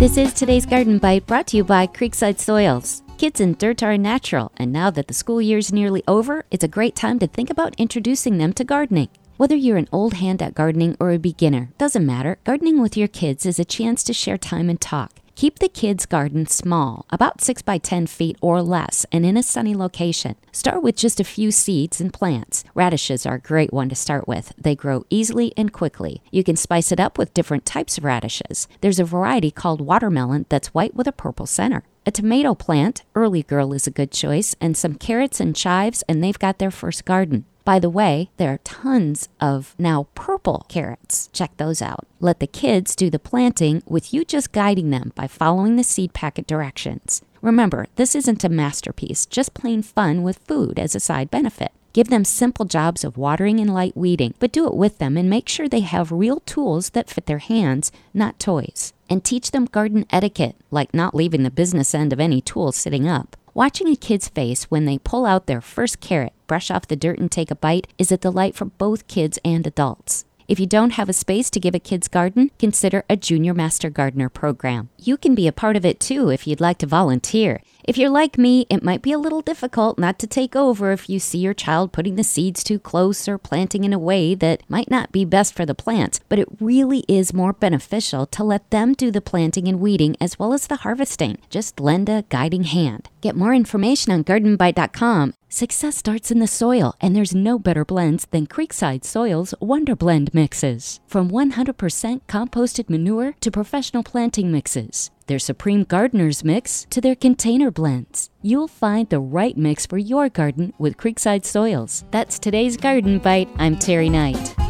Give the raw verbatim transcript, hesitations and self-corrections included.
This is today's Garden Bite, brought to you by Creekside Soils. Kids and dirt are natural, and now that the school year's nearly over, it's a great time to think about introducing them to gardening. Whether you're an old hand at gardening or a beginner, doesn't matter. Gardening with your kids is a chance to share time and talk. Keep the kids' garden small, about six by ten feet or less, and in a sunny location. Start with just a few seeds and plants. Radishes are a great one to start with. They grow easily and quickly. You can spice it up with different types of radishes. There's a variety called watermelon that's white with a purple center. A tomato plant, Early Girl, is a good choice, and some carrots and chives, and they've got their first garden. By the way, there are tons of now purple carrots. Check those out. Let the kids do the planting with you just guiding them by following the seed packet directions. Remember, this isn't a masterpiece, just plain fun with food as a side benefit. Give them simple jobs of watering and light weeding, but do it with them and make sure they have real tools that fit their hands, not toys. And teach them garden etiquette, like not leaving the business end of any tool sitting up. Watching a kid's face when they pull out their first carrot, brush off the dirt and take a bite is a delight for both kids and adults. If you don't have a space to give a kid's garden, consider a Junior Master Gardener program. You can be a part of it too if you'd like to volunteer. If you're like me, it might be a little difficult not to take over if you see your child putting the seeds too close or planting in a way that might not be best for the plants, but it really is more beneficial to let them do the planting and weeding as well as the harvesting. Just lend a guiding hand. Get more information on garden bite dot com. Success starts in the soil, and there's no better blends than Creekside Soils Wonder Blend mixes. From one hundred percent composted manure to professional planting mixes, their Supreme Gardener's Mix to their container blends. You'll find the right mix for your garden with Creekside Soils. That's today's Garden Bite. I'm Terry Knight.